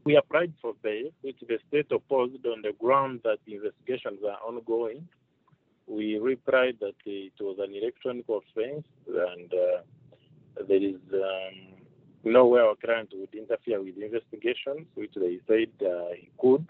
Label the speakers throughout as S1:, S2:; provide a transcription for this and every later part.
S1: We applied for bail, which the state opposed on the ground that investigations are ongoing. We replied that it was an electronic offense and there is no way our client would interfere with investigations, which they said he could.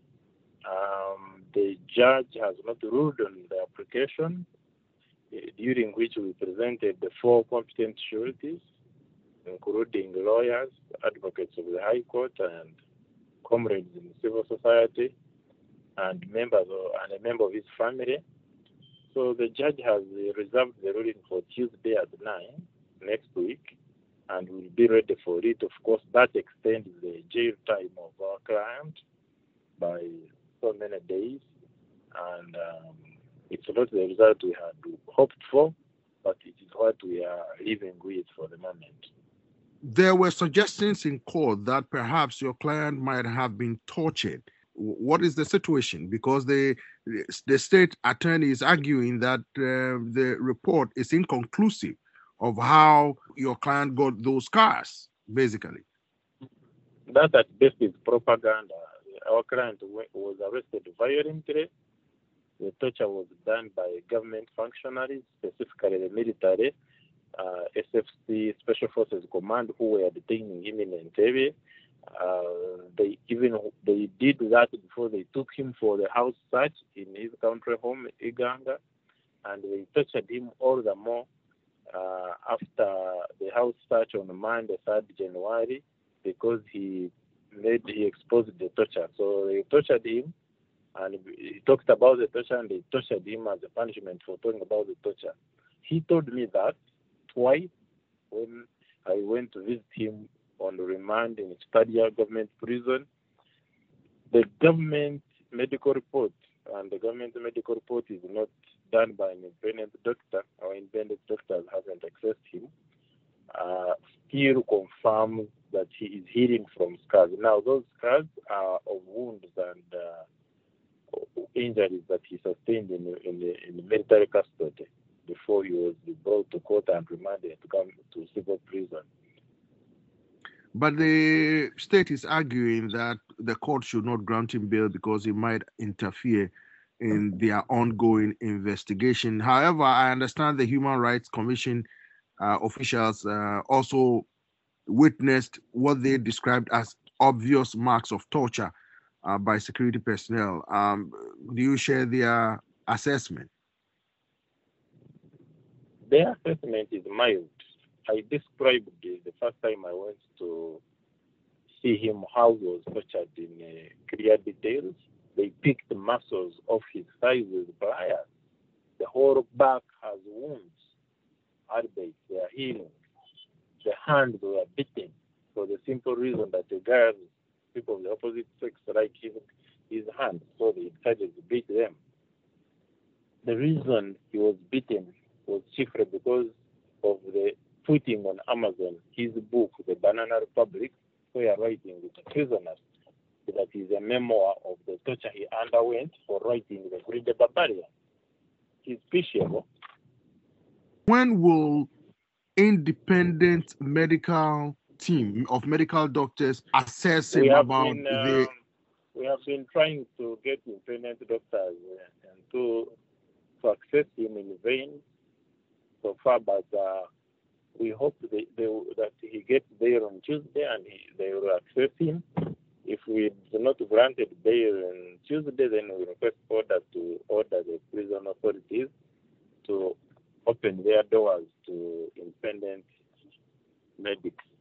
S1: The judge has not ruled on the application, during which we presented the 4 competent sureties, including lawyers, advocates of the High Court, and comrades in civil society, and a member of his family. So the judge has reserved the ruling for Tuesday at 9 next week, and we'll be ready for it. Of course, that extends the jail time of our client by so many days, and it's not the result we had hoped for, but it is what we are living with for the moment.
S2: There were suggestions in court that perhaps your client might have been tortured. What is the situation? Because the state attorney is arguing that the report is inconclusive of how your client got those scars, basically.
S1: That at best is propaganda. Our client was arrested violently. The torture was done by government functionaries, specifically the military, SFC Special Forces Command, who were detaining him in Entebbe. They did that before they took him for the house search in his country home, Iganga, and they tortured him all the more after the house search on Monday, 3rd January, because he exposed the torture. So they tortured him, and he talked about the torture, and they tortured him as a punishment for talking about the torture. He told me that twice when I went to visit him on remand in Stadia government prison. The government medical report, and the government medical report is not done by an independent doctor. Our independent doctors haven't accessed him. Still confirms that he is healing from scars. Now, those scars are of wounds and injuries that he sustained in the military custody before he was brought to court and remanded to come to civil prison.
S2: But the state is arguing that the court should not grant him bail because it might interfere in their ongoing investigation. However, I understand the Human Rights Commission officials also witnessed what they described as obvious marks of torture by security personnel. Do you share their assessment?
S1: Their assessment is mild. I described the first time I went to see him how he was tortured in clear details. They picked the muscles off his thighs with pliers. The whole back has wounds. Albeit they are healing. The hands were beaten for the simple reason that the girls, people of the opposite sex, like his hands, so they decided to beat them. The reason he was beaten was chiefly because of the putting on Amazon his book, The Banana Republic, where writing with the prisoners, that is a memoir of the torture he underwent for writing The Great Barbarian. He's pitiable.
S2: When will independent medical team of medical doctors assess him about the...
S1: We have been trying to get independent doctors and to access him in vain so far, but we hope that he gets bail on Tuesday and they will access him. If we do not grant bail on Tuesday, then we request order the prison authorities to open their doors to independent medics.